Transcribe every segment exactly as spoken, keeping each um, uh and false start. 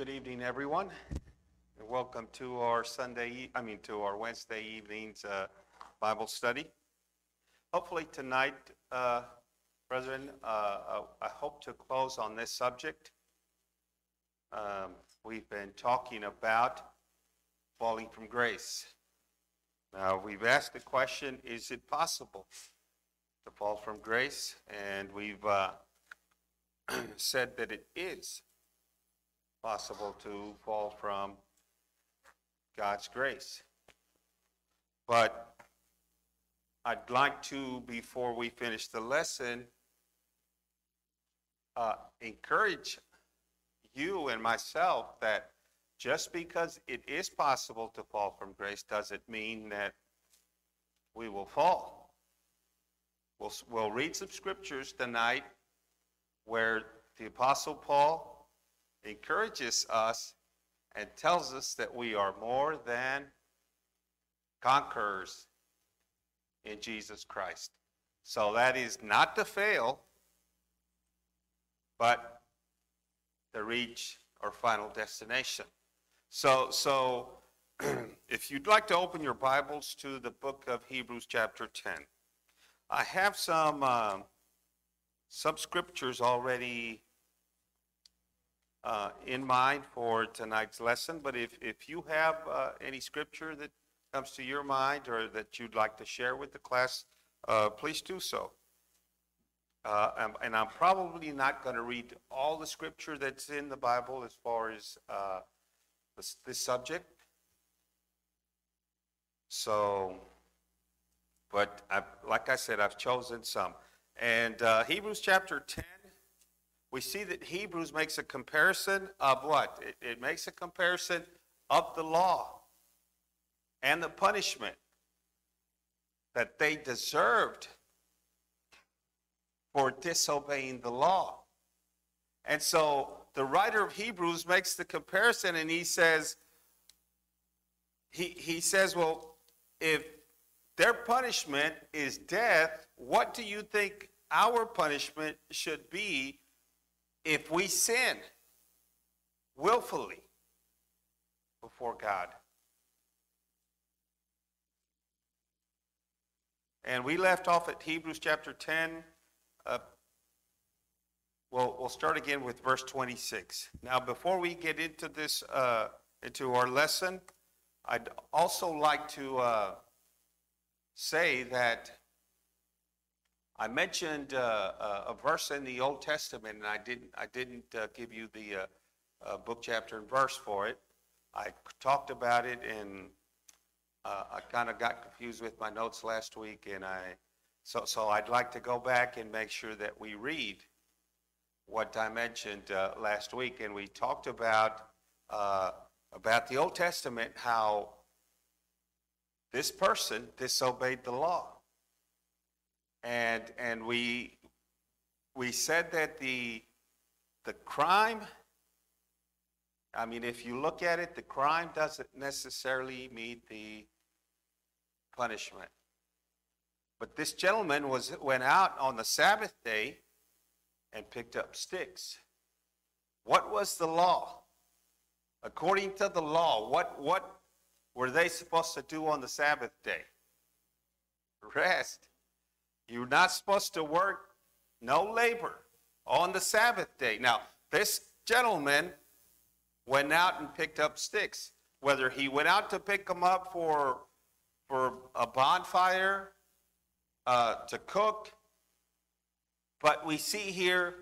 Good evening, everyone, and welcome to our Sunday, e- I mean, to our Wednesday evening's uh, Bible study. Hopefully tonight, uh, brethren, uh, uh, I hope to close on this subject. Um, we've been talking about falling from grace. Now, we've asked the question, is it possible to fall from grace? And we've uh, said that it is possible to fall from God's grace. But I'd like to, before we finish the lesson, uh, encourage you and myself that just because it is possible to fall from grace doesn't mean that we will fall. We'll, we'll read some scriptures tonight where the Apostle Paul encourages us and tells us that we are more than conquerors in Jesus Christ. So that is not to fail, but to reach our final destination. So, so if you'd like to open your Bibles to the book of Hebrews chapter ten, I have some uh, some scriptures already Uh, in mind for tonight's lesson, but if, if you have uh, any scripture that comes to your mind or that you'd like to share with the class, uh, please do so. Uh, and, and I'm probably not going to read all the scripture that's in the Bible as far as uh, this, this subject. So, but I've, like I said, I've chosen some. And uh, Hebrews chapter ten, we see that Hebrews makes a comparison of what? It, it makes a comparison of the law and the punishment that they deserved for disobeying the law. And so the writer of Hebrews makes the comparison and he says, he, he says, well, if their punishment is death, what do you think our punishment should be if we sin willfully before God? And we left off at Hebrews chapter ten. Uh, we'll, we'll start again with verse twenty-six. Now, before we get into this, uh, into our lesson, I'd also like to uh, say that I mentioned uh, a verse in the Old Testament, and I didn't. I didn't uh, give you the uh, uh, book, chapter, and verse for it. I talked about it, and uh, I kind of got confused with my notes last week, and I. So, so I'd like to go back and make sure that we read what I mentioned uh, last week, and we talked about uh, about the Old Testament, how this person disobeyed the law. And and we we said that the the crime, I mean, if you look at it, the crime doesn't necessarily meet the punishment. But this gentleman was went out on the Sabbath day and picked up sticks. What was the law? According to the law, what what were they supposed to do on the Sabbath day? Rest. You're not supposed to work, no labor, on the Sabbath day. Now, this gentleman went out and picked up sticks. Whether he went out to pick them up for, for a bonfire, uh, to cook, but we see here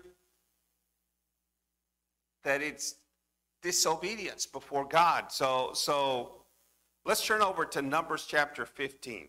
that it's disobedience before God. So, so let's turn over to Numbers chapter fifteen.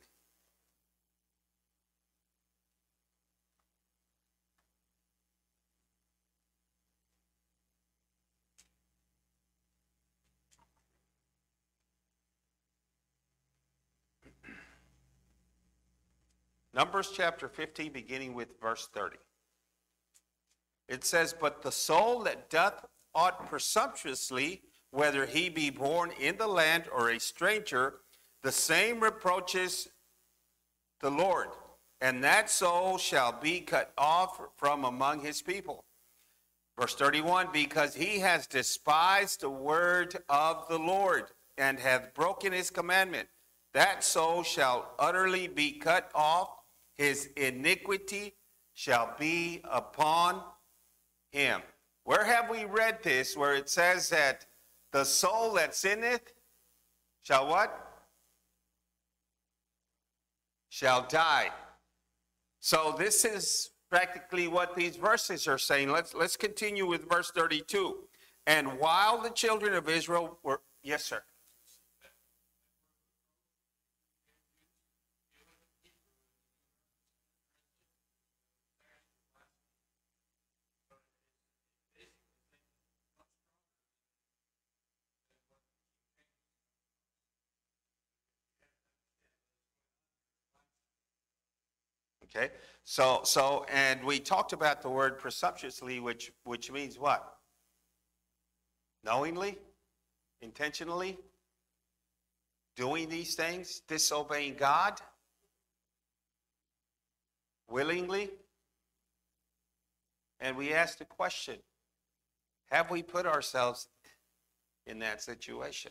Numbers chapter fifteen, beginning with verse thirty. It says, but the soul that doth aught presumptuously, whether he be born in the land or a stranger, the same reproaches the Lord, and that soul shall be cut off from among his people. Verse thirty-one, because he has despised the word of the Lord and hath broken his commandment, that soul shall utterly be cut off, his iniquity shall be upon him. Where have we read this where it says that the soul that sinneth shall what? Shall die. So this is practically what these verses are saying. Let's, let's continue with verse thirty-two. And while the children of Israel were, yes, sir. Okay, so, so, and we talked about the word presumptuously, which, which means what? Knowingly, intentionally, doing these things, disobeying God, willingly. And we asked the question, have we put ourselves in that situation?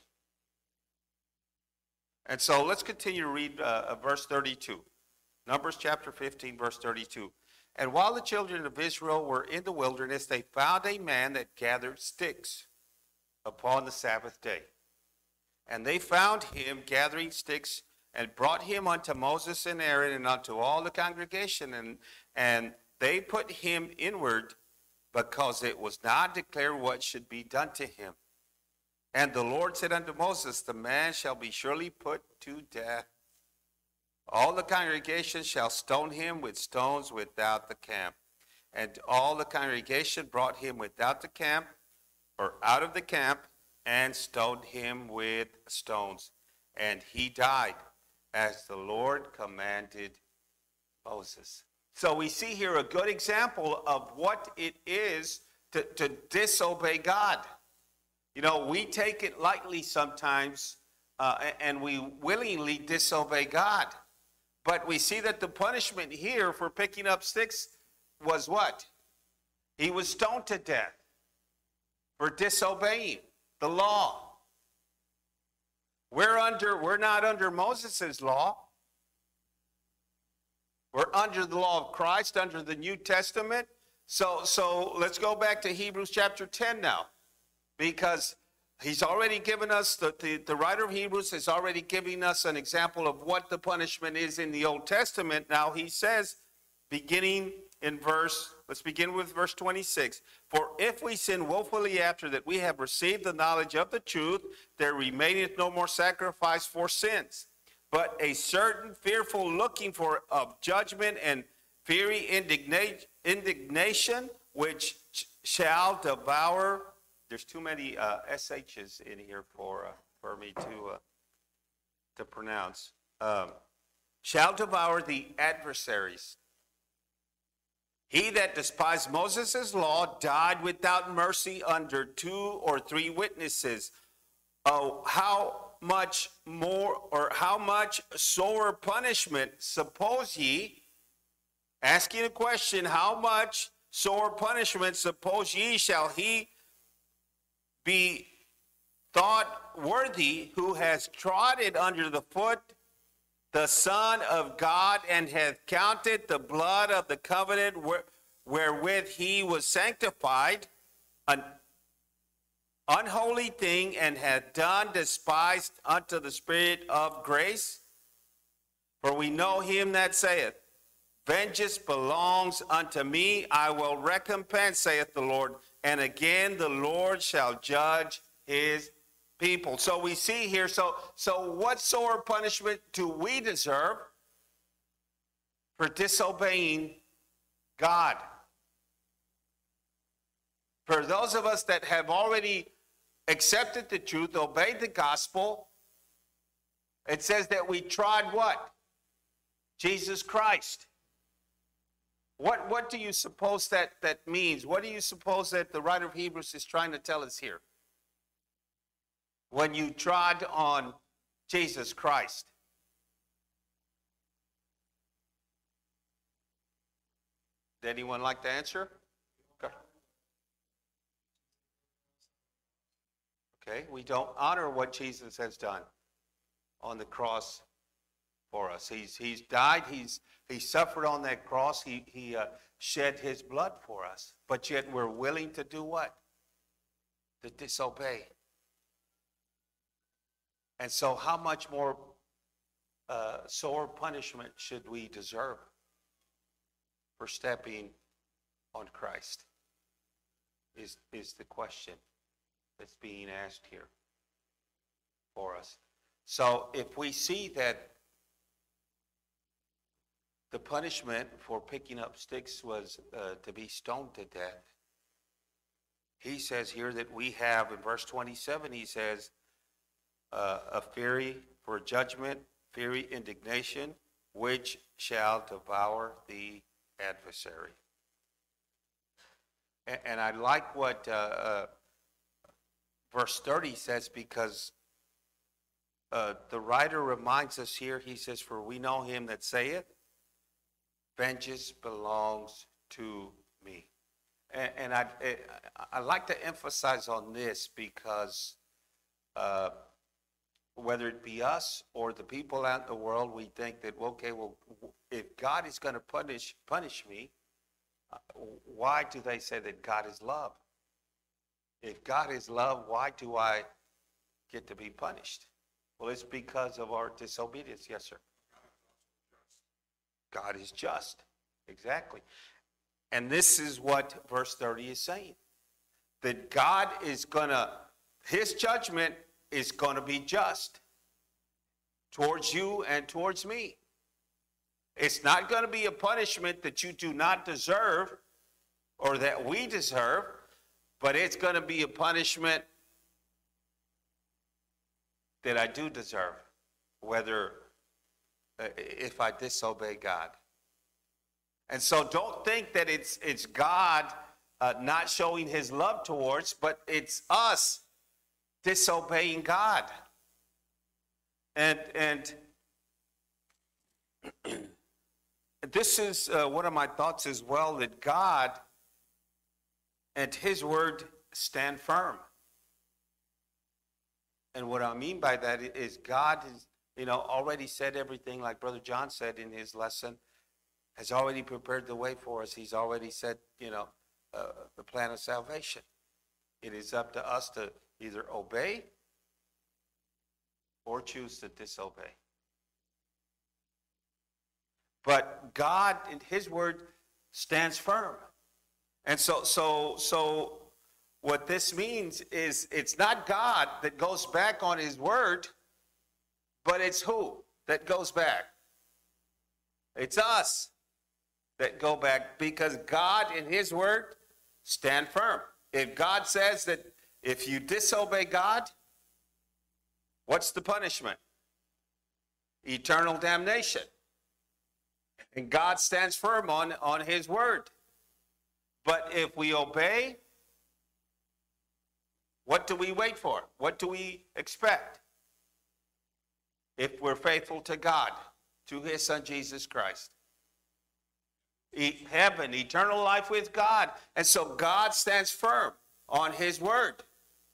And so let's continue to read uh, verse thirty-two. Numbers chapter fifteen, verse thirty-two. And while the children of Israel were in the wilderness, they found a man that gathered sticks upon the Sabbath day. And they found him gathering sticks and brought him unto Moses and Aaron and unto all the congregation. And, and they put him inward because it was not declared what should be done to him. And the Lord said unto Moses, the man shall be surely put to death. All the congregation shall stone him with stones without the camp. And all the congregation brought him without the camp, or out of the camp, and stoned him with stones. And he died, as the Lord commanded Moses. So we see here a good example of what it is to, to disobey God. You know, we take it lightly sometimes, uh, and we willingly disobey God. But we see that the punishment here for picking up sticks was what? He was stoned to death for disobeying the law. We're under, we're not under Moses' law. We're under the law of Christ, under the New Testament. So, so let's go back to Hebrews chapter ten now, because he's already given us, the, the, the writer of Hebrews is already giving us an example of what the punishment is in the Old Testament. Now he says, beginning in verse, let's begin with verse twenty-six. For if we sin woefully after that we have received the knowledge of the truth, there remaineth no more sacrifice for sins, but a certain fearful looking for of judgment and fiery indigna- indignation, which sh- shall devour. There's too many uh, S H's in here for uh, for me to uh, to pronounce. Um, shall devour the adversaries. He that despised Moses' law died without mercy under two or three witnesses. Oh, how much more, or how much sore punishment, suppose ye, asking a question, how much sore punishment, suppose ye, shall he be thought worthy who has trodden under the foot the Son of God, and hath counted the blood of the covenant where, wherewith he was sanctified an unholy thing, and hath done despised unto the Spirit of grace? For we know him that saith, vengeance belongs unto me, I will recompense, saith the Lord. And again the Lord shall judge his people. So we see here, so, so what sore punishment do we deserve for disobeying God? For those of us that have already accepted the truth, obeyed the gospel, it says that we trod what? Jesus Christ. What, what do you suppose that, that means? What do you suppose that the writer of Hebrews is trying to tell us here? When you trod on Jesus Christ. Did anyone like to answer? Okay. Okay? We don't honor what Jesus has done on the cross for us. He's, he's died. He's, he suffered on that cross. He, he uh, shed his blood for us. But yet we're willing to do what? To disobey. And so how much more uh, sore punishment should we deserve for stepping on Christ? Is, is the question that's being asked here for us. So if we see that the punishment for picking up sticks was uh, to be stoned to death, he says here that we have, in verse twenty-seven, he says, uh, a fury for judgment, fury, indignation, which shall devour the adversary. And, and I like what uh, uh, verse thirty says, because uh, the writer reminds us here, he says, for we know him that saith, vengeance belongs to me. And, and I, I like to emphasize on this because uh, whether it be us or the people out in the world, we think that, okay, well, if God is going to punish punish me, why do they say that God is love? If God is love, why do I get to be punished? Well, it's because of our disobedience. Yes, sir. God is just. Exactly. And this is what verse thirty is saying. That God is going to, his judgment is going to be just towards you and towards me. It's not going to be a punishment that you do not deserve or that we deserve, but it's going to be a punishment that I do deserve, whether uh, if I disobey God. And so don't think that it's it's God uh, not showing his love towards, but it's us disobeying God. And and this is uh, one of my thoughts as well, that God and his word stand firm. And what I mean by that is God has, you know, already said everything, like Brother John said in his lesson, has already prepared the way for us. He's already said, you know, uh, the plan of salvation. It is up to us to either obey or choose to disobey. But God, in his word, stands firm. And so, so, so what this means is it's not God that goes back on his word, but it's who that goes back? It's us that go back, because God in his word stand firm. If God says that if you disobey God, what's the punishment? Eternal damnation. And God stands firm on, on his word. But if we obey, what do we wait for? What do we expect? If we're faithful to God, to his son Jesus Christ. E- heaven, eternal life with God. And so God stands firm on his word.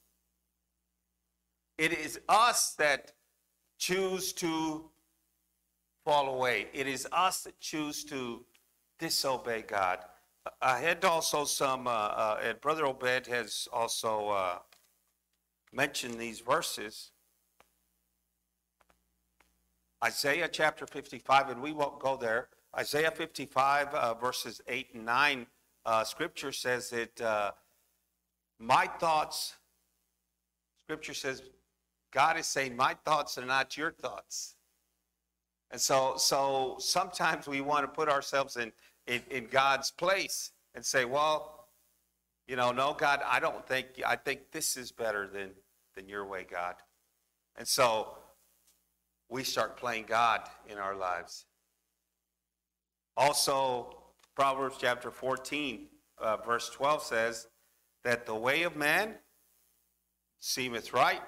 It is us that choose to fall away. It is us that choose to disobey God. I had also some, uh, uh, and Brother Obed has also uh, mentioned these verses. Isaiah chapter fifty-five, and we won't go there. Isaiah fifty-five, uh, verses eight and nine, uh, Scripture says that uh, my thoughts, Scripture says, God is saying, my thoughts are not your thoughts. And so, so sometimes we want to put ourselves in, in, in God's place and say, well, you know, no, God, I don't think, I think this is better than, than your way, God. And so we start playing God in our lives. Also, Proverbs chapter fourteen, uh, verse twelve says that the way of man seemeth right,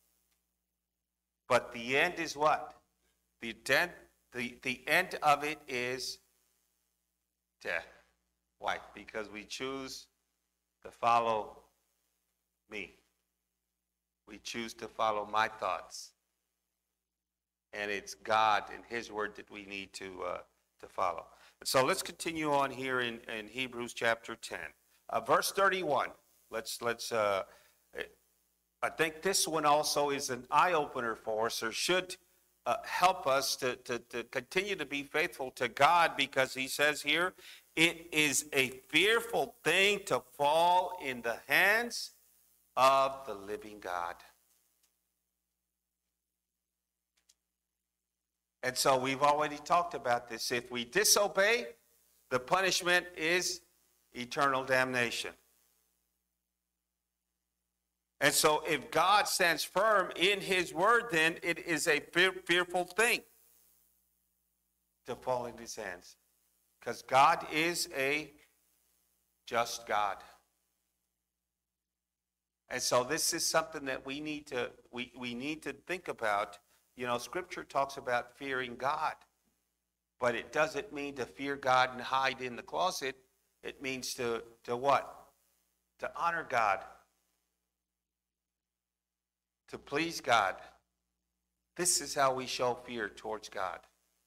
but the end is what? The end, the, the end of it is death. Why? Because we choose to follow me. We choose to follow my thoughts. And it's God and his word that we need to, uh, to follow. So let's continue on here in, in Hebrews chapter ten. Uh, verse thirty-one. Let's, let's, uh, I think this one also is an eye-opener for us, or should uh, help us to, to, to continue to be faithful to God, because he says here, it is a fearful thing to fall in the hands of the living God. And so we've already talked about this. If we disobey, the punishment is eternal damnation. And so if God stands firm in his word, then it is a fear, fearful thing to fall in his hands. Because God is a just God. And so this is something that we need to, we, we need to think about. You know, Scripture talks about fearing God, but it doesn't mean to fear God and hide in the closet. It means to, to what? To honor God. To please God. This is how we show fear towards God.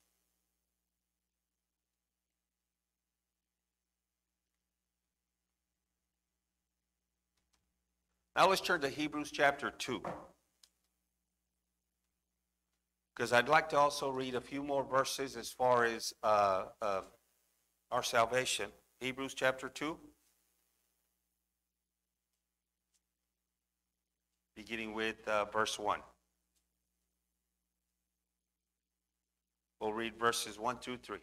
Now let's turn to Hebrews chapter two. Because I'd like to also read a few more verses as far as uh, uh, our salvation. Hebrews chapter two. Beginning with uh, verse one. We'll read verses one through three.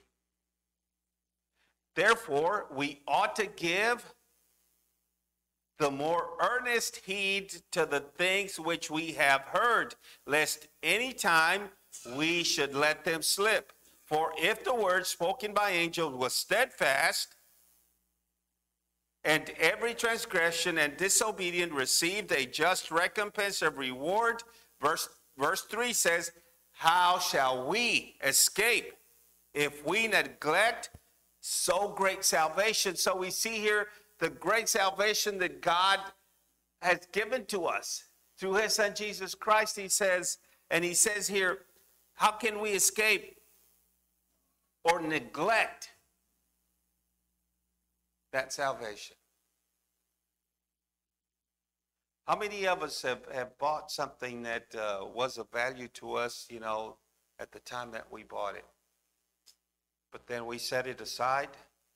Therefore, we ought to give the more earnest heed to the things which we have heard, lest any time we should let them slip. For if the word spoken by angels was steadfast, and every transgression and disobedience received a just recompense of reward, verse, verse three says, how shall we escape if we neglect so great salvation? So we see here the great salvation that God has given to us through his son Jesus Christ. He says, and he says here, how can we escape or neglect that salvation? How many of us have, have bought something that uh, was of value to us, you know, at the time that we bought it? But then we set it aside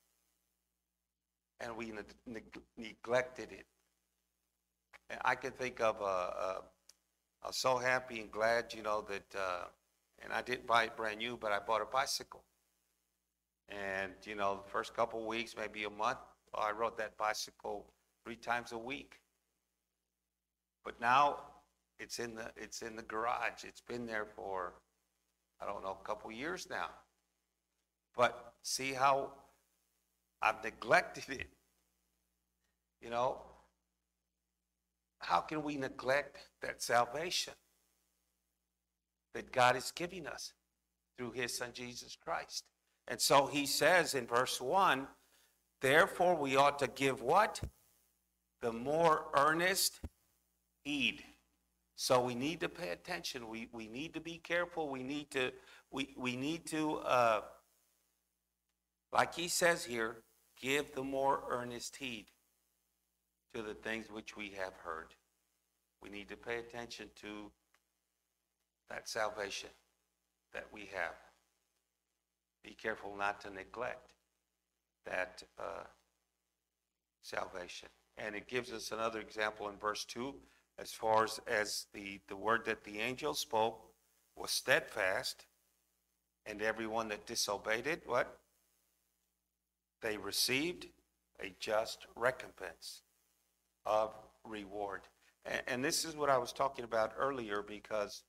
and we ne- neglected it. And I can think of, uh, uh, I was so happy and glad, you know, that, uh, and I didn't buy it brand new, but I bought a bicycle. And, you know, the first couple of weeks, maybe a month, I rode that bicycle three times a week. But now it's in the, it's in the garage. It's been there for, I don't know, a couple of years now. But see how I've neglected it. You know, how can we neglect that salvation that God is giving us through his son Jesus Christ? And so he says in verse one, therefore we ought to give what? The more earnest heed. So we need to pay attention. We, we need to be careful. We need to, we, we need to, uh, like he says here, give the more earnest heed to the things which we have heard. We need to pay attention to that salvation that we have. Be careful not to neglect that uh, salvation. And it gives us another example in verse two, as far as, as the, the word that the angel spoke was steadfast, and everyone that disobeyed it, what? They received a just recompense of reward. And, and this is what I was talking about earlier, because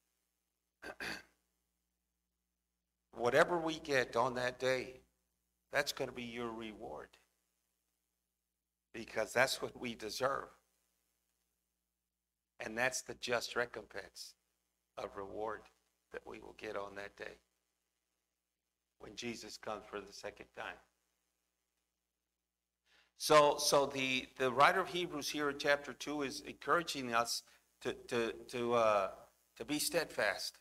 whatever we get on that day, that's going to be your reward, because that's what we deserve. And that's the just recompense of reward that we will get on that day when Jesus comes for the second time. So, so the, the writer of Hebrews here in chapter two is encouraging us to, to, to, uh, to be steadfast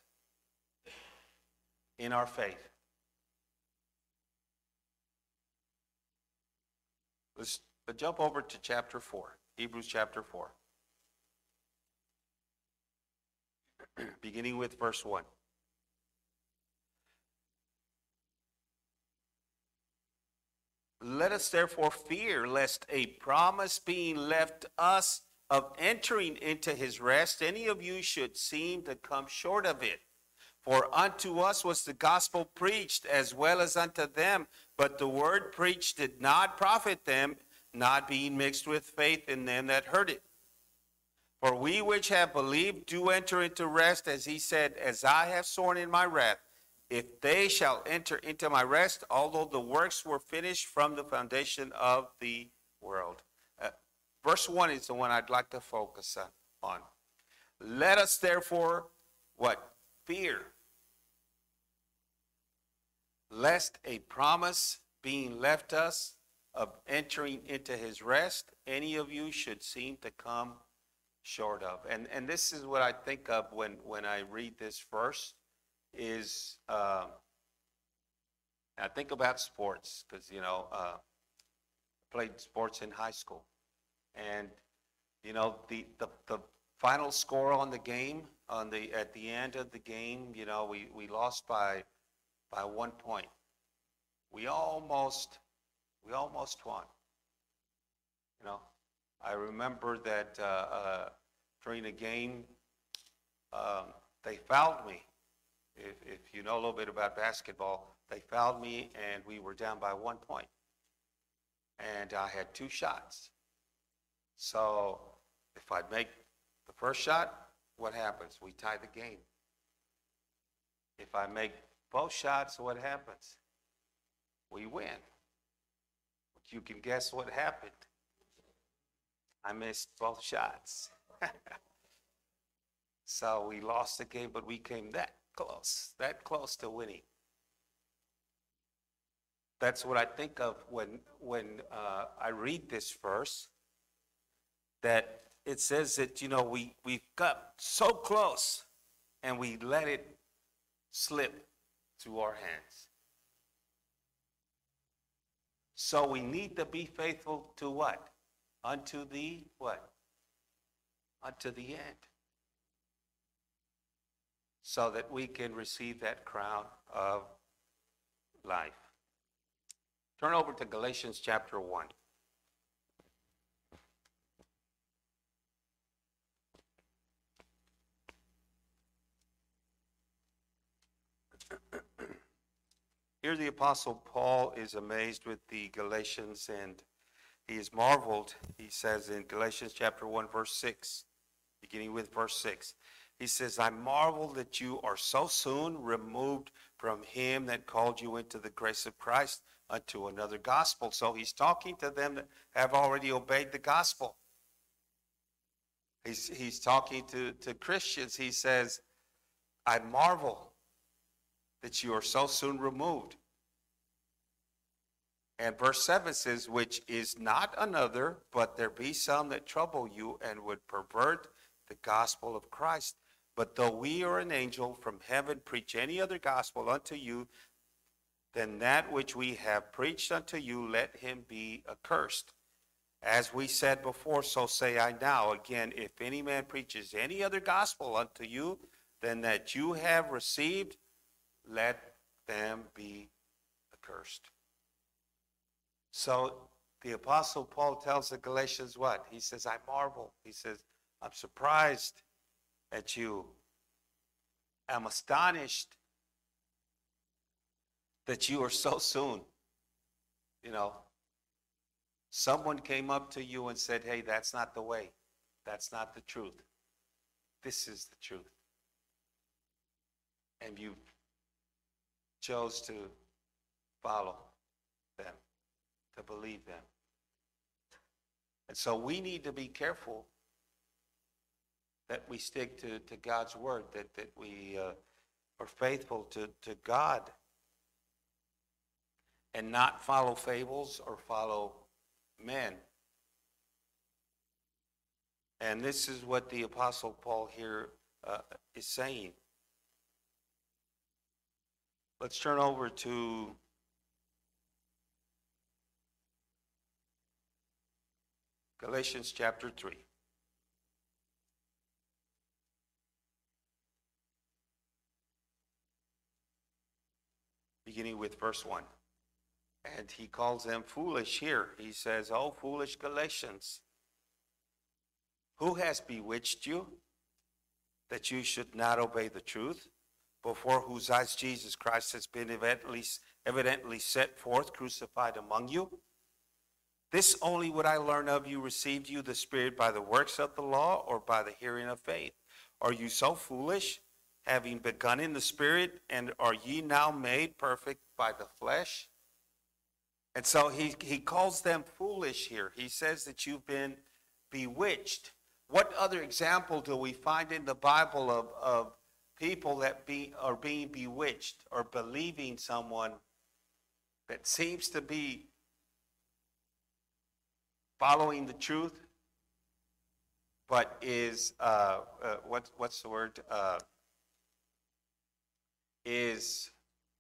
in our faith. Let's jump over to chapter four, Hebrews chapter four. Beginning with verse one. Let us therefore fear, lest a promise being left us of entering into his rest, any of you should seem to come short of it. For unto us was the gospel preached, as well as unto them, but the word preached did not profit them, not being mixed with faith in them that heard it. For we which have believed do enter into rest, as he said, as I have sworn in my wrath, if they shall enter into my rest, although the works were finished from the foundation of the world. Uh, verse one is the one I'd like to focus on. Let us therefore, what? Fear, lest a promise being left us of entering into his rest, any of you should seem to come short of. And and this is what I think of when, when I read this verse, is uh, I think about sports, because, you know, uh, played sports in high school. And, you know, the, the, the final score on the game, on the at the end of the game, you know, we, we lost by by one point. We almost we almost won. You know, I remember that uh, uh, during the game, um, they fouled me. If, if you know a little bit about basketball, they fouled me, and we were down by one point. And I had two shots. So if I make the first shot, what happens? We tie the game. If I make both shots, what happens? We win. But you can guess what happened. I missed both shots. So we lost the game, but we came that close, that close to winning. That's what I think of when, when uh, I read this verse, that it says that, you know, we, we've got so close and we let it slip through our hands. So we need to be faithful to what? Unto the what? Unto the end. So that we can receive that crown of life. Turn over to Galatians chapter one. Here the Apostle Paul is amazed with the Galatians, and he is marveled. He says in Galatians chapter one, verse six, beginning with verse six, he says, I marvel that you are so soon removed from him that called you into the grace of Christ unto another gospel. So he's talking to them that have already obeyed the gospel. He's, he's talking to, to Christians. He says, I marvel that you are so soon removed. And verse seven says, which is not another, but there be some that trouble you and would pervert the gospel of Christ. But though we or an angel from heaven preach any other gospel unto you than that which we have preached unto you, let him be accursed. As we said before, so say I now. Again, if any man preaches any other gospel unto you than that you have received, let them be accursed. So the Apostle Paul tells the Galatians what? He says, I marvel. He says, I'm surprised at you. I'm astonished that you are so soon. You know, someone came up to you and said, hey, that's not the way. That's not the truth. This is the truth. And you chose to follow them, to believe them. And so we need to be careful that we stick to, to God's word, that, that we uh, are faithful to, to God and not follow fables or follow men. And this is what the Apostle Paul here uh, is saying. Let's turn over to Galatians chapter three. Beginning with verse one. And he calls them foolish here. He says, "Oh, foolish Galatians, who has bewitched you that you should not obey the truth, before whose eyes Jesus Christ has been evidently, evidently set forth, crucified among you? This only would I learn of you, received you the Spirit by the works of the law or by the hearing of faith? Are you so foolish, having begun in the Spirit, and are ye now made perfect by the flesh?" And so he, he calls them foolish here. He says that you've been bewitched. What other example do we find in the Bible of, of people that be, are being bewitched or believing someone that seems to be following the truth, but is, uh, uh, what, what's the word, uh, is,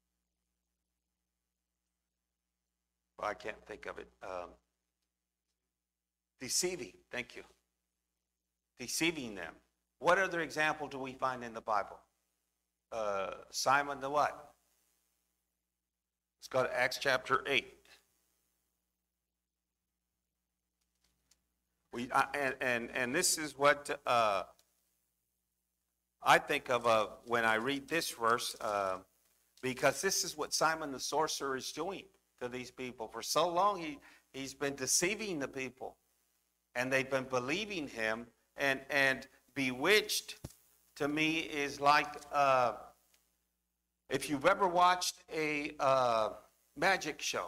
well, I can't think of it, um, deceiving, thank you, deceiving them. What other example do we find in the Bible? Uh, Simon the what? Let's go to Acts chapter eight. We, uh, and, and, and this is what uh, I think of uh, when I read this verse, uh, because this is what Simon the sorcerer is doing to these people. For so long, he, he's been deceiving the people, and they've been believing him. And, and bewitched, to me, is like, uh, if you've ever watched a uh, magic show,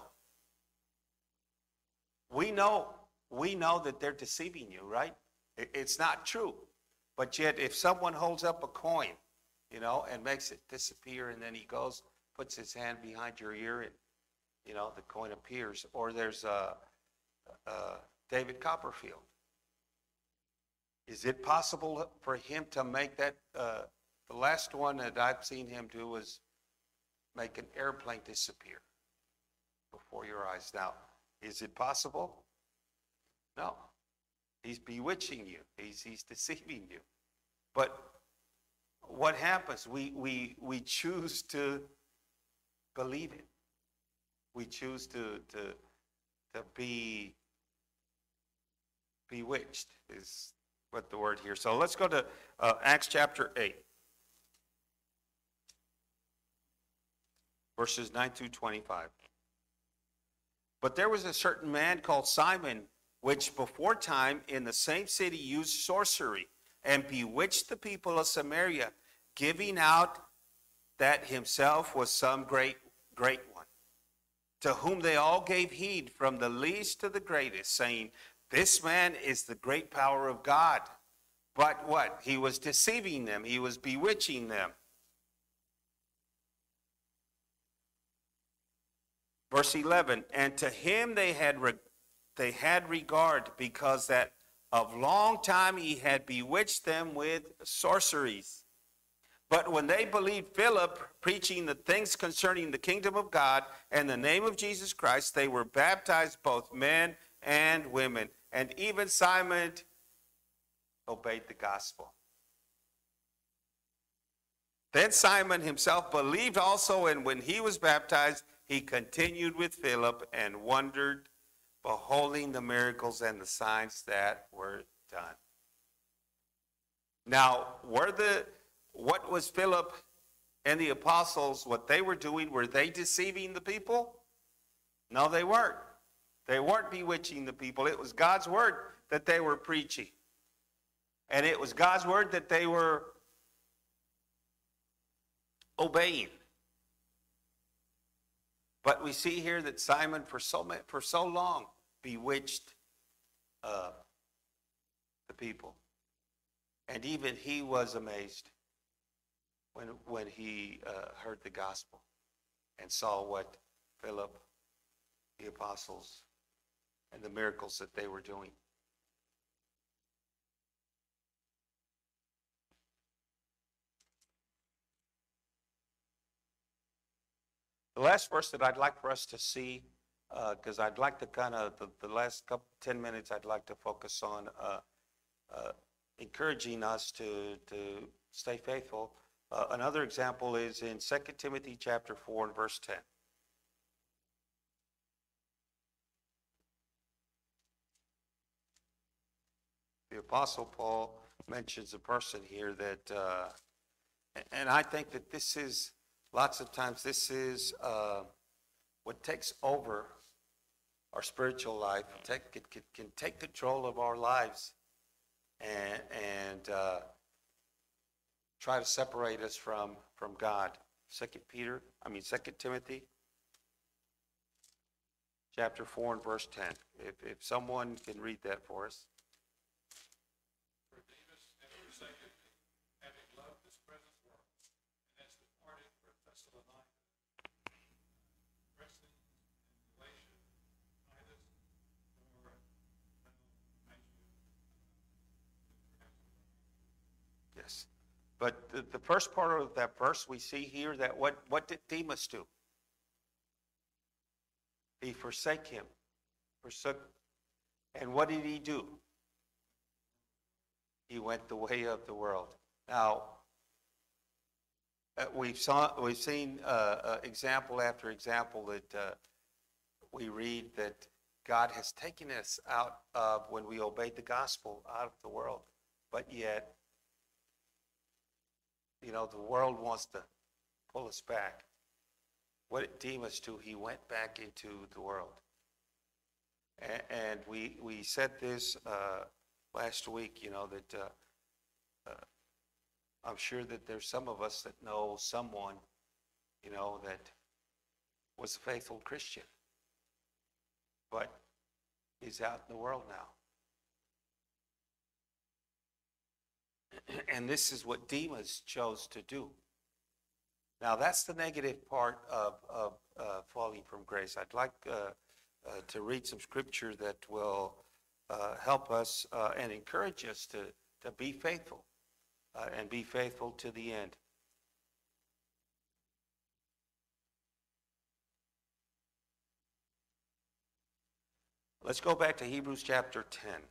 we know We know that they're deceiving you, right? It's not true. But yet, if someone holds up a coin, you know, and makes it disappear, and then he goes, puts his hand behind your ear, and, you know, the coin appears. Or there's uh, uh, David Copperfield. Is it possible for him to make that? Uh, the last one that I've seen him do was make an airplane disappear before your eyes. Now, is it possible? No, he's bewitching you. He's, he's deceiving you. But what happens? We, we, we choose to believe it. We choose to, to, to be bewitched is what the word here. So let's go to uh, Acts chapter eight, verses nine through twenty-five. But there was a certain man called Simon, which before time in the same city used sorcery and bewitched the people of Samaria, giving out that himself was some great, great one, to whom they all gave heed from the least to the greatest, saying, "This man is the great power of God." But what? He was deceiving them. He was bewitching them. Verse eleven, and to him they had re- they had regard, because that of long time he had bewitched them with sorceries. But when they believed Philip preaching the things concerning the kingdom of God and the name of Jesus Christ, they were baptized, both men and women. And even Simon obeyed the gospel. Then Simon himself believed also, and when he was baptized, he continued with Philip and wondered, beholding the miracles and the signs that were done. Now, were the what was Philip and the apostles, what they were doing, were they deceiving the people? No, they weren't. They weren't bewitching the people. It was God's word that they were preaching. And it was God's word that they were obeying. But we see here that Simon, for so for so long, bewitched uh, the people. And even he was amazed when, when he uh, heard the gospel and saw what Philip, the apostles, and the miracles that they were doing. The last verse that I'd like for us to see, because uh, I'd like to kind of, the, the last couple, ten minutes, I'd like to focus on uh, uh, encouraging us to, to stay faithful. Uh, another example is in Second Timothy chapter four and verse ten. The Apostle Paul mentions a person here that, uh, and I think that this is, lots of times, this is uh, what takes over our spiritual life, take, can, can, can take control of our lives and, and uh, try to separate us from, from God. Second Peter, I mean Second Timothy, chapter four and verse ten. If, if someone can read that for us. Yes. But the, the first part of that verse, we see here that what, what did Demas do? He forsake him. Forsook. And what did he do? He went the way of the world. Now, uh, we've, saw, we've seen uh, uh, example after example that uh, we read that God has taken us out of, when we obeyed the gospel, out of the world. But yet, you know, the world wants to pull us back. What did Demas do? He went back into the world. And, and we we said this uh, last week, you know, that uh, uh, I'm sure that there's some of us that know someone, you know, that was a faithful Christian, but he's out in the world now. And this is what Demas chose to do. Now, that's the negative part of, of uh, falling from grace. I'd like uh, uh, to read some scripture that will uh, help us uh, and encourage us to, to be faithful uh, and be faithful to the end. Let's go back to Hebrews chapter ten.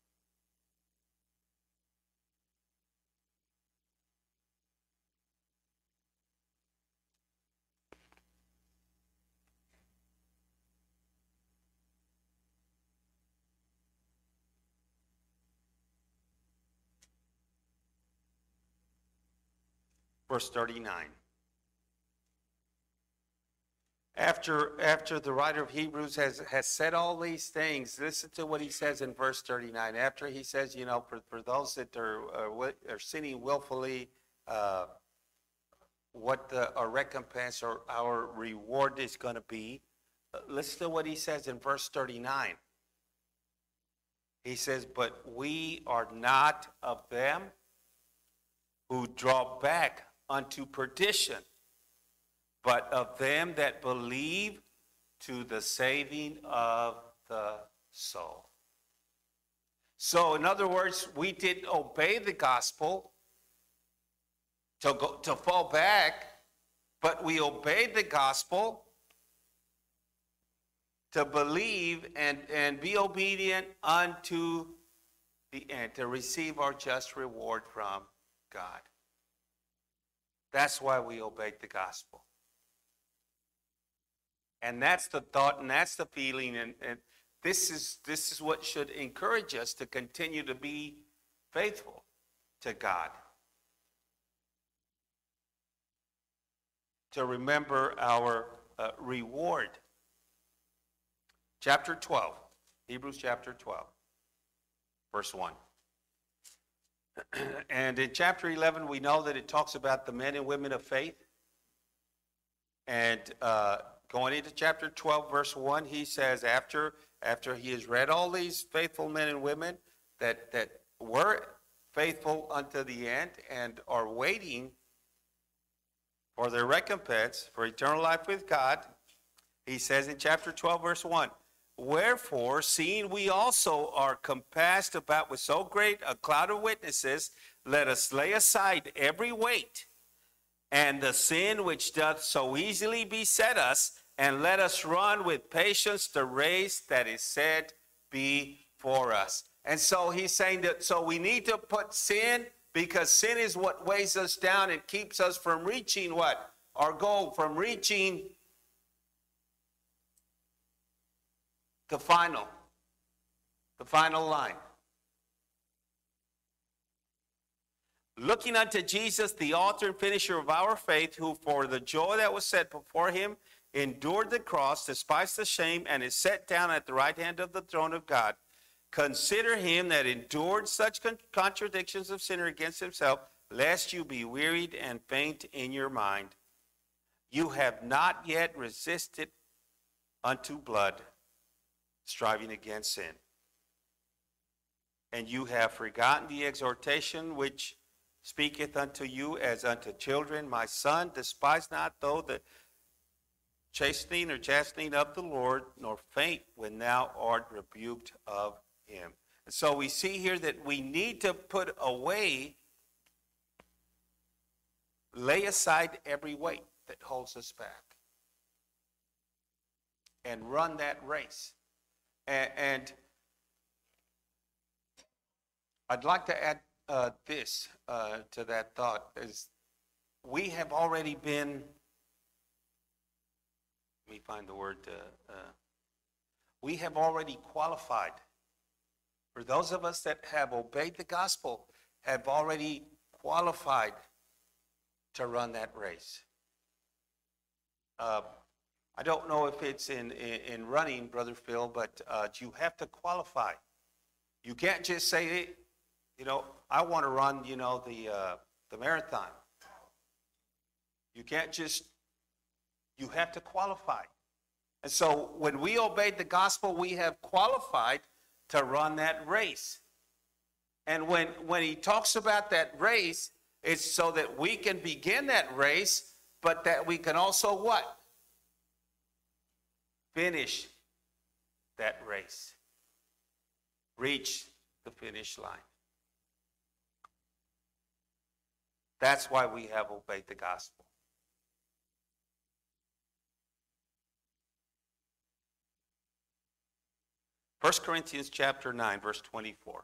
Verse thirty-nine. After, after the writer of Hebrews has, has said all these things, listen to what he says in verse thirty-nine. After he says, you know, for, for those that are, are, are sinning willfully, uh, what the, our recompense or our reward is going to be. Listen to what he says in verse thirty-nine. He says, but we are not of them who draw back unto perdition, but of them that believe to the saving of the soul. So, in other words, we didn't obey the gospel to go, to fall back, but we obeyed the gospel to believe and, and be obedient unto the end, to receive our just reward from God. That's why we obeyed the gospel. And that's the thought, and that's the feeling, and, and this is this is what should encourage us to continue to be faithful to God. To remember our uh, reward. Chapter twelve, Hebrews chapter twelve, verse one. And in chapter eleven, we know that it talks about the men and women of faith. And uh, going into chapter twelve, verse one, he says, after, after he has read all these faithful men and women that, that were faithful unto the end and are waiting for their recompense, for eternal life with God, he says in chapter twelve, verse one, wherefore, seeing we also are compassed about with so great a cloud of witnesses, let us lay aside every weight and the sin which doth so easily beset us, and let us run with patience the race that is set before us. And so he's saying that, so we need to put sin, because sin is what weighs us down and keeps us from reaching what? Our goal, from reaching the final, the final line. Looking unto Jesus, the author and finisher of our faith, who for the joy that was set before him endured the cross, despised the shame, and is set down at the right hand of the throne of God. Consider him that endured such con- contradictions of sinner against himself, lest you be wearied and faint in your mind. You have not yet resisted unto blood, striving against sin. And you have forgotten the exhortation which speaketh unto you as unto children. My son, despise not though the chastening or chastening of the Lord, nor faint when thou art rebuked of him. And so we see here that we need to put away, lay aside every weight that holds us back, and run that race. And, and I'd like to add uh, this uh, to that thought, is we have already been, let me find the word, uh, uh, we have already qualified. For those of us that have obeyed the gospel, have already qualified to run that race. Uh, I don't know if it's in, in, in running, Brother Phil, but uh, you have to qualify. You can't just say, hey, you know, I want to run, you know, the uh, the marathon. You can't just, you have to qualify. And so when we obeyed the gospel, we have qualified to run that race. And when, when he talks about that race, it's so that we can begin that race, but that we can also what? Finish that race. Reach the finish line. That's why we have obeyed the gospel. First Corinthians chapter nine, verse twenty-four.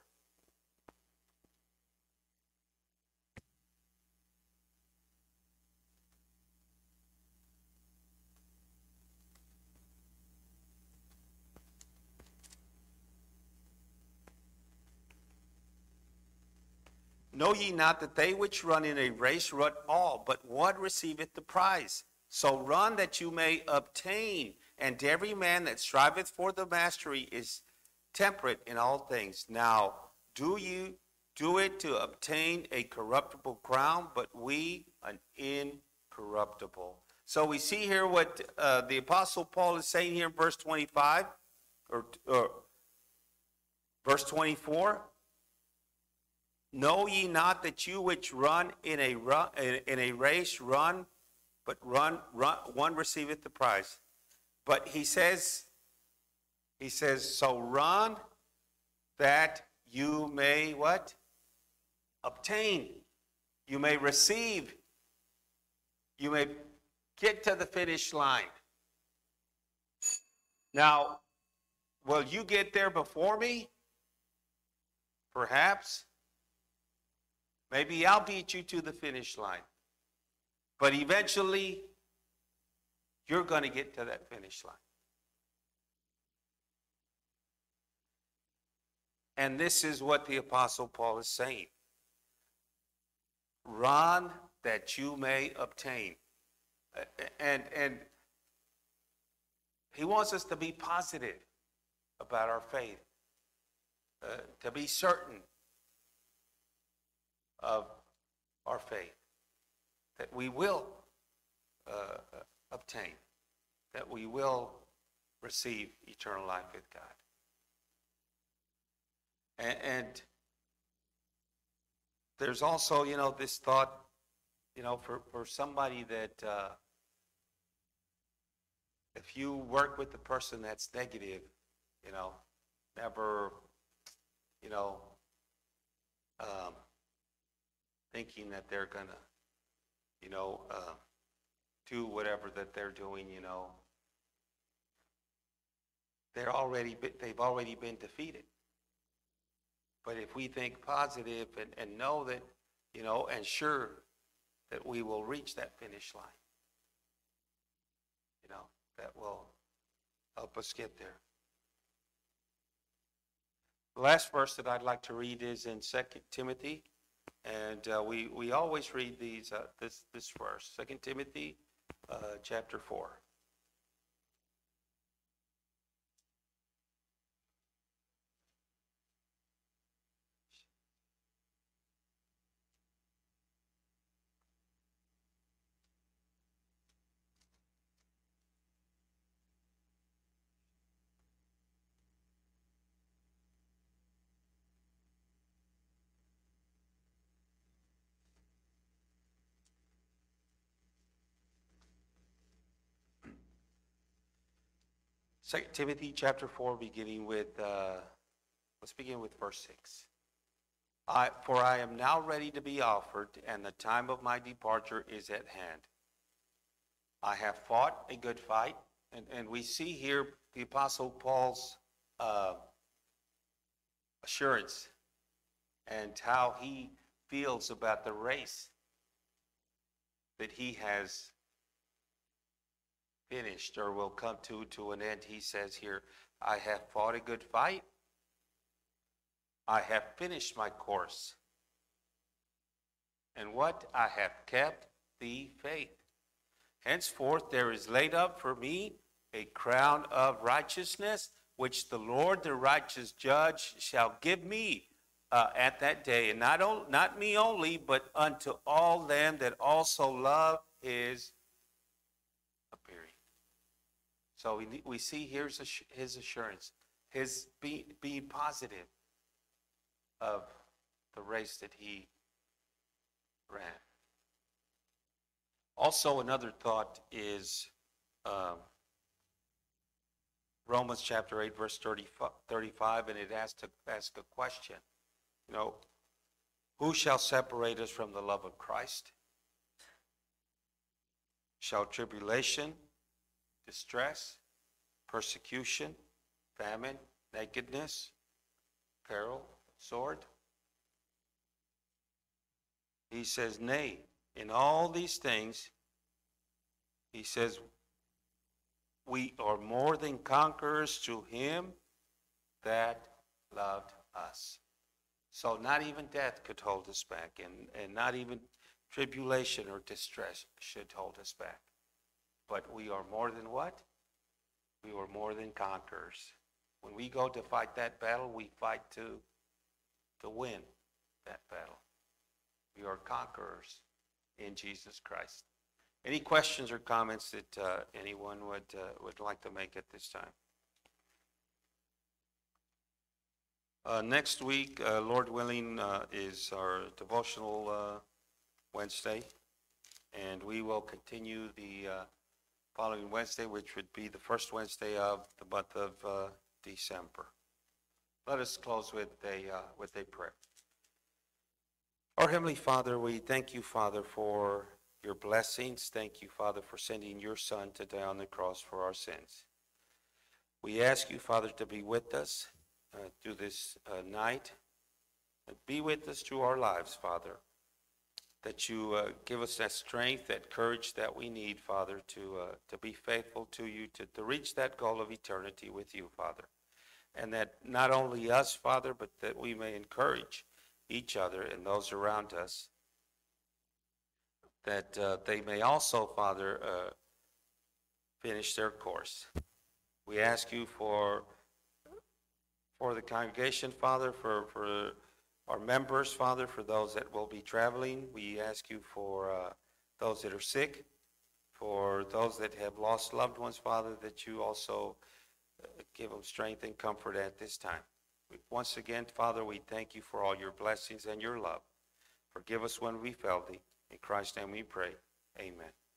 Know ye not that they which run in a race run all, but one receiveth the prize? So run that you may obtain. And every man that striveth for the mastery is temperate in all things. Now do you do it to obtain a corruptible crown, but we an incorruptible. So we see here what uh, the Apostle Paul is saying here in verse twenty-five, or, or verse twenty-four. Know ye not that you which run in a run, in a race run, but run, run one receiveth the prize. But he says, he says, so run that you may what? Obtain. You may receive. You may get to the finish line. Now, will you get there before me? Perhaps. Maybe I'll beat you to the finish line. But eventually, you're going to get to that finish line. And this is what the Apostle Paul is saying. Run that you may obtain. And, and he wants us to be positive about our faith, uh, to be certain of our faith, that we will uh, obtain, that we will receive eternal life with God. And, and there's also, you know, this thought, you know, for, for somebody that uh, if you work with the person that's negative, you know, never, you know, um, thinking that they're going to you know, uh, do whatever that they're doing, you know, they're already, be- they've already been defeated. But if we think positive and, and know that, you know, and sure that we will reach that finish line, you know, that will help us get there. The last verse that I'd like to read is in Second Timothy, and uh, we, we always read these uh, this, this verse, Second Timothy uh, chapter four. Second Timothy chapter four, beginning with, uh, let's begin with verse six. I, for I am now ready to be offered, and the time of my departure is at hand. I have fought a good fight, and, and we see here the Apostle Paul's uh, assurance and how he feels about the race that he has finished or will come to to an end. He says here, I have fought a good fight. I have finished my course. And what? I have kept the faith. Henceforth there is laid up for me a crown of righteousness, which the Lord, the righteous judge, shall give me uh, at that day. And not, on, not me only, but unto all them that also love his appearing. So we, we see here's his assurance, his be, being positive of the race that he ran. Also, another thought is um, Romans chapter eight, verse thirty-five, and it asks to ask a question. You know, who shall separate us from the love of Christ? Shall tribulation, distress, persecution, famine, nakedness, peril, sword? He says, nay, in all these things, he says, we are more than conquerors through him that loved us. So not even death could hold us back, and, and not even tribulation or distress should hold us back. But we are more than what? We are more than conquerors. When we go to fight that battle, we fight to, to win that battle. We are conquerors in Jesus Christ. Any questions or comments that uh, anyone would uh, would like to make at this time? Uh, next week, uh, Lord willing, uh, is our devotional uh, Wednesday, and we will continue the uh, following Wednesday, which would be the first Wednesday of the month of uh, December. Let us close with a uh, with a prayer. Our Heavenly Father, we thank you, Father, for your blessings. Thank you, Father, for sending your Son to die on the cross for our sins. We ask you, Father, to be with us uh, through this uh, night, and be with us through our lives, Father, that you uh, give us that strength, that courage that we need, Father, to uh, to be faithful to you, to, to reach that goal of eternity with you, Father. And that not only us, Father, but that we may encourage each other and those around us, that uh, they may also, Father, uh, finish their course. We ask you for for the congregation, Father, for, for our members, Father, for those that will be traveling. We ask you for uh, those that are sick, for those that have lost loved ones, Father, that you also uh, give them strength and comfort at this time. Once again, Father, we thank you for all your blessings and your love. Forgive us when we failed thee. In Christ's name we pray. Amen.